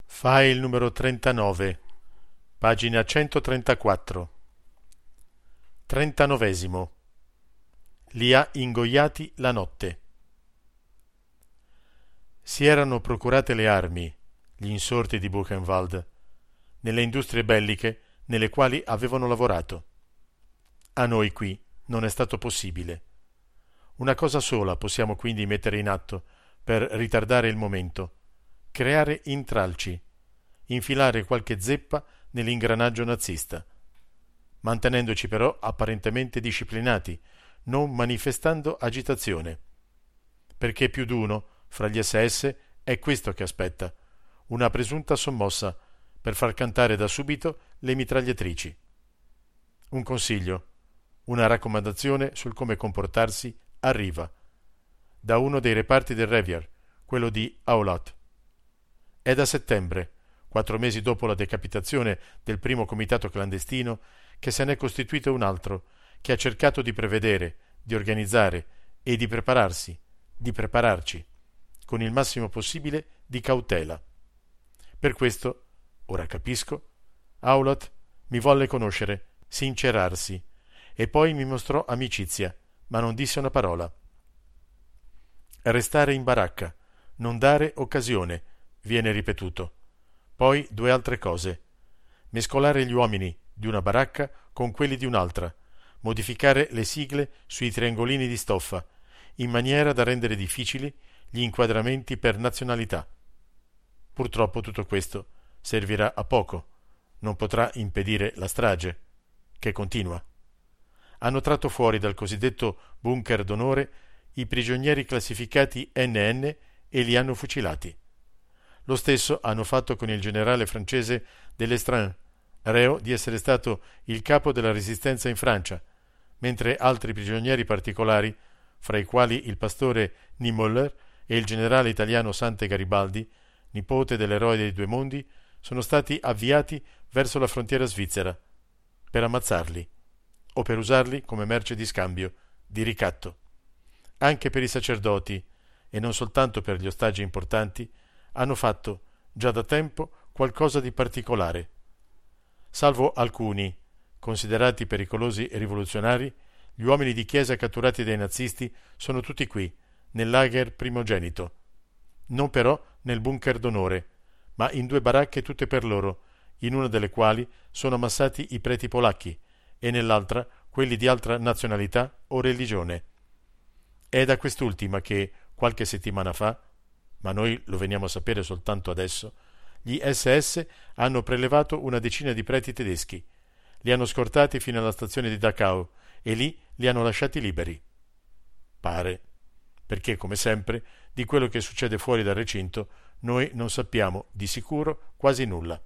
File numero 39, pagina 134. 39. Li ha ingoiati la notte. Si erano procurate le armi, gli insorti di Buchenwald, nelle industrie belliche nelle quali avevano lavorato. A noi qui non è stato possibile. Una cosa sola possiamo quindi mettere in atto per ritardare il momento: creare intralci, infilare qualche zeppa nell'ingranaggio nazista, mantenendoci però apparentemente disciplinati, non manifestando agitazione. Perché più d'uno fra gli SS è questo che aspetta: una presunta sommossa per far cantare da subito le mitragliatrici. Un consiglio, una raccomandazione sul come comportarsi arriva da uno dei reparti del Revier, quello di Aulot. È da settembre, 4 mesi dopo la decapitazione del primo comitato clandestino, che se n'è costituito un altro, che ha cercato di prevedere, di organizzare e di prepararsi, di prepararci, con il massimo possibile di cautela. Per questo, ora capisco, Aulot mi volle conoscere, sincerarsi, e poi mi mostrò amicizia, ma non disse una parola. Restare in baracca, non dare occasione, viene ripetuto. Poi 2 altre cose: mescolare gli uomini di una baracca con quelli di un'altra, modificare le sigle sui triangolini di stoffa, in maniera da rendere difficili gli inquadramenti per nazionalità. Purtroppo tutto questo servirà a poco, non potrà impedire la strage, che continua. Hanno tratto fuori dal cosiddetto bunker d'onore i prigionieri classificati NN e li hanno fucilati. Lo stesso hanno fatto con il generale francese Delestrain, reo di essere stato il capo della resistenza in Francia, mentre altri prigionieri particolari, fra i quali il pastore Niemöller e il generale italiano Sante Garibaldi, nipote dell'eroe dei 2 mondi, sono stati avviati verso la frontiera svizzera per ammazzarli o per usarli come merce di scambio, di ricatto. Anche per i sacerdoti, e non soltanto per gli ostaggi importanti, hanno fatto già da tempo qualcosa di particolare. Salvo alcuni, considerati pericolosi e rivoluzionari, gli uomini di chiesa catturati dai nazisti sono tutti qui, nel lager primogenito. Non però nel bunker d'onore, ma in 2 baracche tutte per loro, in una delle quali sono ammassati i preti polacchi e nell'altra quelli di altra nazionalità o religione. È da quest'ultima che, qualche settimana fa, ma noi lo veniamo a sapere soltanto adesso, gli SS hanno prelevato una decina di preti tedeschi, li hanno scortati fino alla stazione di Dachau e lì li hanno lasciati liberi. Pare, perché come sempre di quello che succede fuori dal recinto noi non sappiamo di sicuro quasi nulla.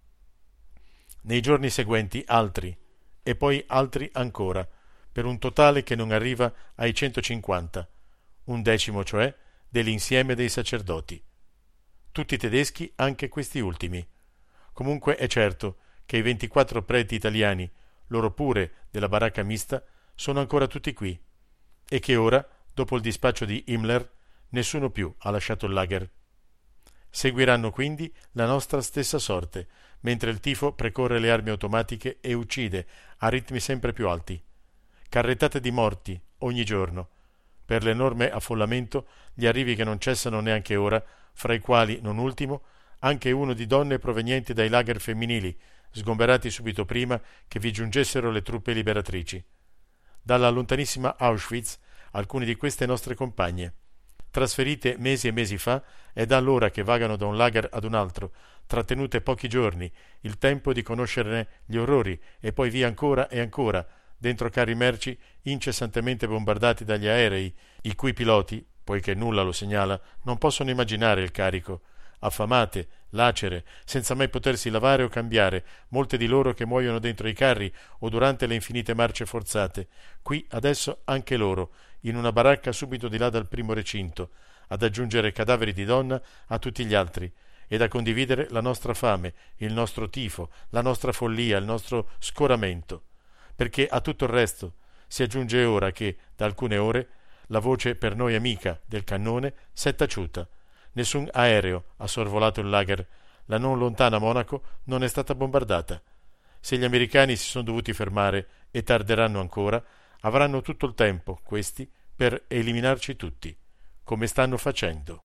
Nei giorni seguenti altri, e poi altri ancora, per un totale che non arriva ai 150, 1/10 cioè dell'insieme dei sacerdoti. Tutti tedeschi, anche questi ultimi. Comunque è certo che i 24 preti italiani, loro pure della baracca mista, sono ancora tutti qui, e che ora, dopo il dispaccio di Himmler, nessuno più ha lasciato il lager. Seguiranno quindi la nostra stessa sorte, mentre il tifo precorre le armi automatiche e uccide a ritmi sempre più alti. Carrettate di morti ogni giorno. Per l'enorme affollamento, gli arrivi che non cessano neanche ora, fra i quali, non ultimo, anche uno di donne provenienti dai lager femminili, sgomberati subito prima che vi giungessero le truppe liberatrici. Dalla lontanissima Auschwitz, alcune di queste nostre compagne, trasferite mesi e mesi fa, è da allora che vagano da un lager ad un altro, trattenute pochi giorni, il tempo di conoscerne gli orrori, e poi via ancora e ancora, dentro carri merci incessantemente bombardati dagli aerei, i cui piloti, poiché nulla lo segnala, non possono immaginare il carico. Affamate, lacere, senza mai potersi lavare o cambiare, molte di loro che muoiono dentro i carri o durante le infinite marce forzate. Qui adesso anche loro, in una baracca subito di là dal primo recinto, ad aggiungere cadaveri di donna a tutti gli altri, ed a condividere la nostra fame, il nostro tifo, la nostra follia, il nostro scoramento. Perché a tutto il resto si aggiunge ora che, da alcune ore, la voce per noi amica del cannone s'è taciuta. Nessun aereo ha sorvolato il lager, la non lontana Monaco non è stata bombardata. Se gli americani si sono dovuti fermare e tarderanno ancora, avranno tutto il tempo, questi, per eliminarci tutti, come stanno facendo.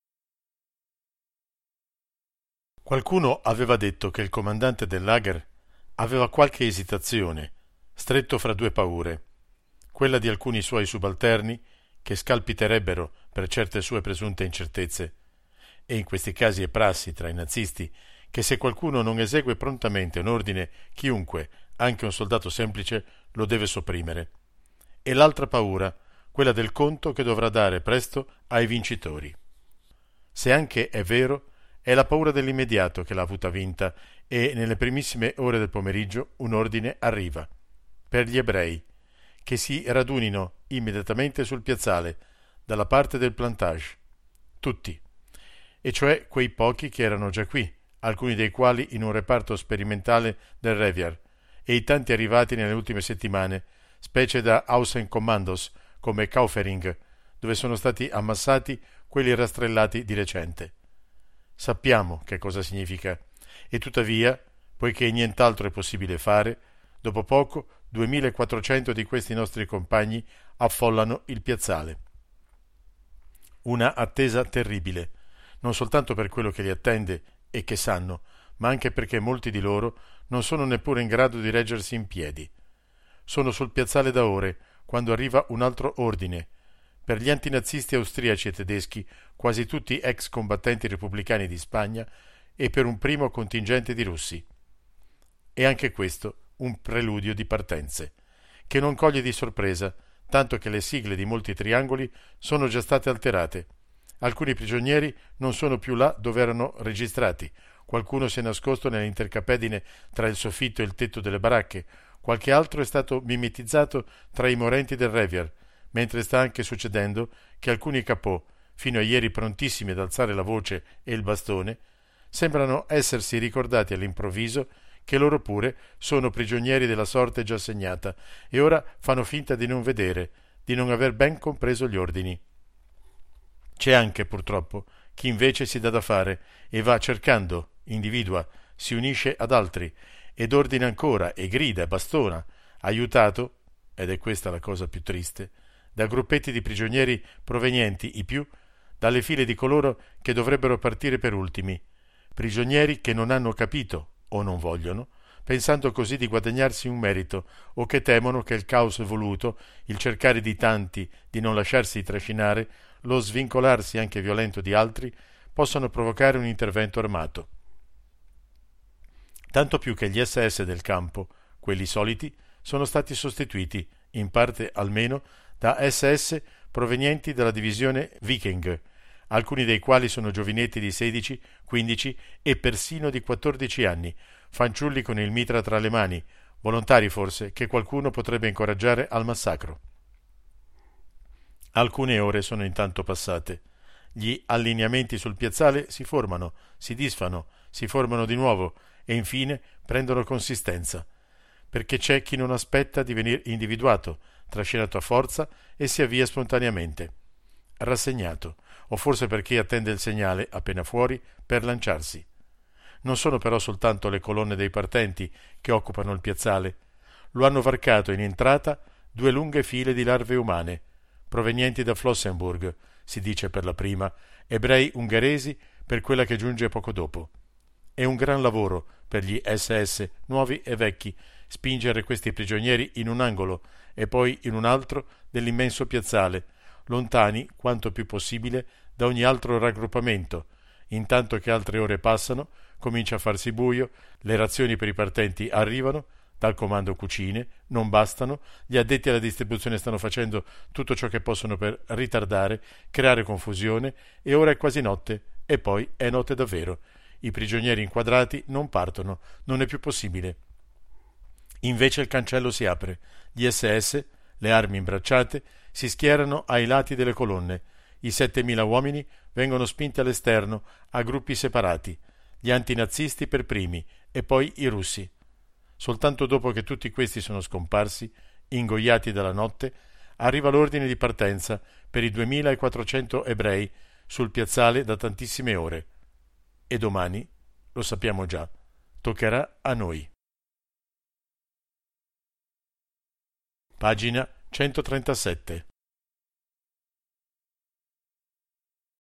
Qualcuno aveva detto che il comandante del lager aveva qualche esitazione, stretto fra due paure, quella di alcuni suoi subalterni che scalpiterebbero per certe sue presunte incertezze, e in questi casi è prassi tra i nazisti che se qualcuno non esegue prontamente un ordine, chiunque, anche un soldato semplice, lo deve sopprimere, e l'altra paura, quella del conto che dovrà dare presto ai vincitori. Se anche è vero, è la paura dell'immediato che l'ha avuta vinta e nelle primissime ore del pomeriggio un ordine arriva per gli ebrei che si radunino immediatamente sul piazzale dalla parte del Plantage, tutti, e cioè quei pochi che erano già qui, alcuni dei quali in un reparto sperimentale del Revier, e i tanti arrivati nelle ultime settimane, specie da Außenkommandos come Kaufering, dove sono stati ammassati quelli rastrellati di recente. Sappiamo che cosa significa, e tuttavia, poiché nient'altro è possibile fare, dopo poco 2400 di questi nostri compagni affollano il piazzale. Una attesa terribile, non soltanto per quello che li attende e che sanno, ma anche perché molti di loro non sono neppure in grado di reggersi in piedi. Sono sul piazzale da ore, quando arriva un altro ordine. Per gli antinazisti austriaci e tedeschi, quasi tutti ex combattenti repubblicani di Spagna, e per un primo contingente di russi. E anche questo un preludio di partenze, che non coglie di sorpresa, tanto che le sigle di molti triangoli sono già state alterate. Alcuni prigionieri non sono più là dove erano registrati, qualcuno si è nascosto nell'intercapedine tra il soffitto e il tetto delle baracche, qualche altro è stato mimetizzato tra i morenti del Revier, mentre sta anche succedendo che alcuni capò, fino a ieri prontissimi ad alzare la voce e il bastone, sembrano essersi ricordati all'improvviso che loro pure sono prigionieri della sorte già segnata e ora fanno finta di non vedere, di non aver ben compreso gli ordini. C'è anche, purtroppo, chi invece si dà da fare e va cercando, individua, si unisce ad altri ed ordina ancora e grida e bastona, aiutato, ed è questa la cosa più triste, da gruppetti di prigionieri provenienti, i più, dalle file di coloro che dovrebbero partire per ultimi, prigionieri che non hanno capito, o non vogliono, pensando così di guadagnarsi un merito, o che temono che il caos voluto, il cercare di tanti di non lasciarsi trascinare, lo svincolarsi anche violento di altri, possano provocare un intervento armato. Tanto più che gli SS del campo, quelli soliti, sono stati sostituiti, in parte almeno, da SS provenienti dalla divisione Viking, alcuni dei quali sono giovinetti di 16, 15 e persino di 14 anni, fanciulli con il mitra tra le mani, volontari forse che qualcuno potrebbe incoraggiare al massacro. Alcune ore sono intanto passate. Gli allineamenti sul piazzale si formano, si disfano, si formano di nuovo e infine prendono consistenza, perché c'è chi non aspetta di venire individuato, trascinato a forza e si avvia spontaneamente, rassegnato, o forse perché attende il segnale, appena fuori, per lanciarsi. Non sono però soltanto le colonne dei partenti che occupano il piazzale. Lo hanno varcato in entrata 2 lunghe file di larve umane, provenienti da Flossenburg, si dice per la prima, ebrei ungheresi per quella che giunge poco dopo. È un gran lavoro per gli SS, nuovi e vecchi, spingere questi prigionieri in un angolo e poi in un altro dell'immenso piazzale, lontani quanto più possibile da ogni altro raggruppamento. Intanto che altre ore passano, comincia a farsi buio, le razioni per i partenti arrivano, dal comando cucine, non bastano, gli addetti alla distribuzione stanno facendo tutto ciò che possono per ritardare, creare confusione, e ora è quasi notte, e poi è notte davvero. I prigionieri inquadrati non partono, non è più possibile. Invece il cancello si apre, gli SS, le armi imbracciate, si schierano ai lati delle colonne, i 7000 uomini vengono spinti all'esterno a gruppi separati, gli antinazisti per primi e poi i russi. Soltanto dopo che tutti questi sono scomparsi, ingoiati dalla notte, arriva l'ordine di partenza per i 2400 ebrei sul piazzale da tantissime ore. E domani lo sappiamo già. Toccherà a noi. Pagina 137.